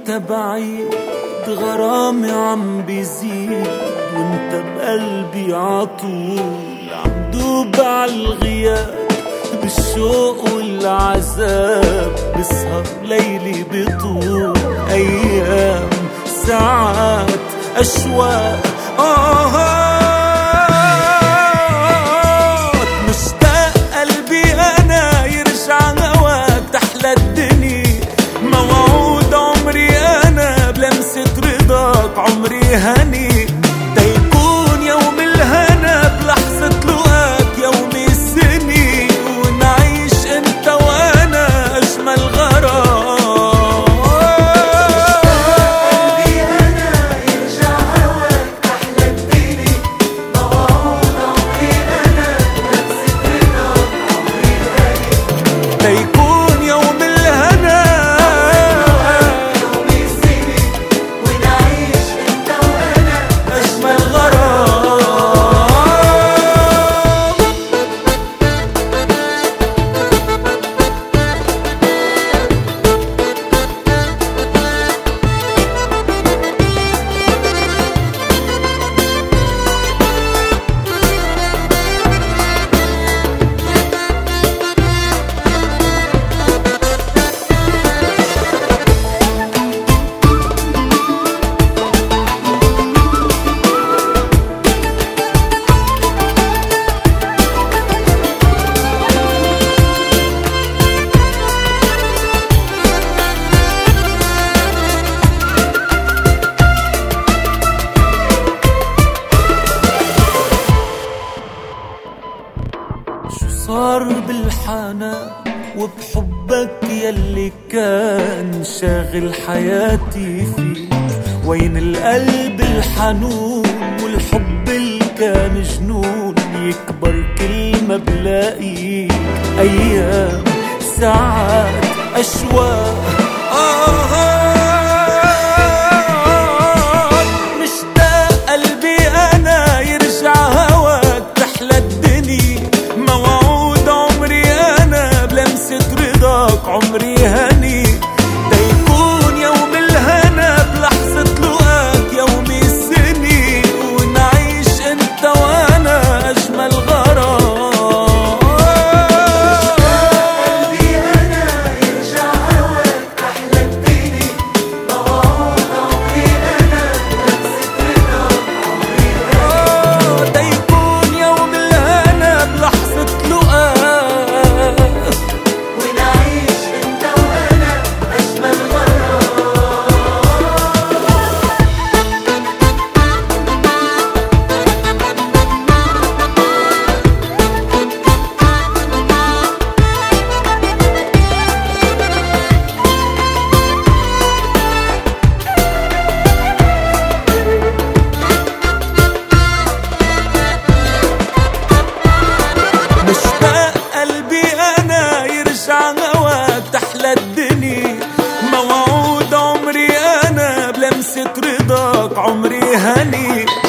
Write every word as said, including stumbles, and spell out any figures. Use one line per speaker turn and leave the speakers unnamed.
وانت بعيد غرامي عم بيزيد، وانت بقلبي عطول عم دوب عالغياب، بالشوق والعذاب بسهر ليلي بطول أيام ساعات أشواق آهات. مشتاق قلبي أنا يرجع هواك تحلى الدنيا، موعود عمري أنا بلمسة رضاك عمري هني، تيكون يوم الهنا بلحظة لقاك يومي السني، ونعيش انت وانا اجمل غرام.
قلبي انا يرجع هواك تحلى الدنيا، موعود عمري انا بلمسة رضاك عمري هني،
تيكون يوم الهنا
يومي السني، ونعيش انت وانا
اجمل غرام. شو صار بالحنان وبحبك يلي كان شاغل حياتي فيك، وين القلب الحنون والحب اللي كان جنون يكبر كل ما بلاقيك، أيام ساعات أشواق آهات. مشتاق قلبي أنا يرجع هواك تحلى الدنيا، موعود عمري أنا بلمسة رضاك عمري هني، تيكون يوم الهنا بلحظة لقاك يومي السني، ونعيش انت وانا أجمل غرام.
قلبي انا يرجع هواك تحلى الدنيا، موعود عمري انا بلمسة رضاك عمري هني،
تيكون يوم الهنا بلحظة لقاك
ونعيش انت وانا اجمل غرام.
مشتاق قلبي أنا يرجع هواك تحلى الدنيا، موعود عمري أنا بلمسة رضاك عمري هني،